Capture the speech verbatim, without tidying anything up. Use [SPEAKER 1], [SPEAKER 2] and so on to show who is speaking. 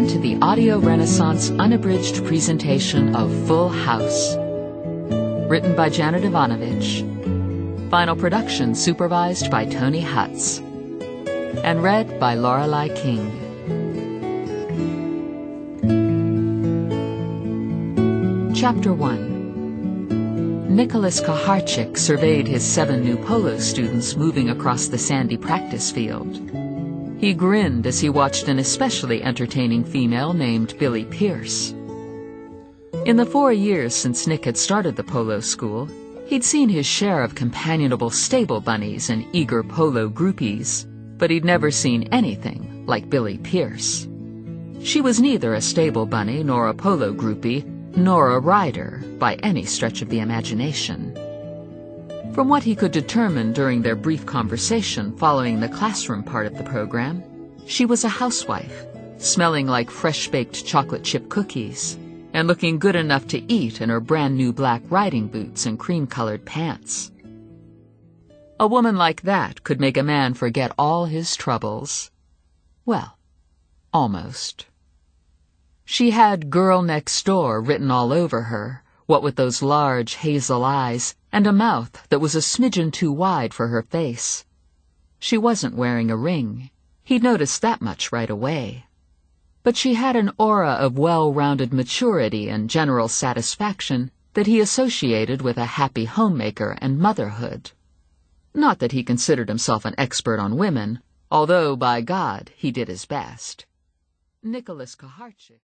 [SPEAKER 1] to the Audio Renaissance unabridged presentation of Full House. Written by Janet Ivanovich. Final production supervised by Tony Hutz. And read by Lorelei King. Chapter one. Nicholas Kaharchik surveyed his seven new polo students moving across the sandy practice field. He grinned as he watched an especially entertaining female named Billy Pierce. In the four years since Nick had started the polo school, he'd seen his share of companionable stable bunnies and eager polo groupies, but he'd never seen anything like Billy Pierce. She was neither a stable bunny nor a polo groupie, nor a rider by any stretch of the imagination. From what he could determine during their brief conversation following the classroom part of the program, she was a housewife, smelling like fresh-baked chocolate chip cookies, and looking good enough to eat in her brand-new black riding boots and cream-colored pants. A woman like that could make a man forget all his troubles. Well, almost. She had Girl Next Door written all over her, what with those large hazel eyes and a mouth that was a smidgen too wide for her face. She wasn't wearing a ring. He'd noticed that much right away. But she had an aura of well-rounded maturity and general satisfaction that he associated with a happy homemaker and motherhood. Not that he considered himself an expert on women, although, by God, he did his best. Nicholas Kaharchik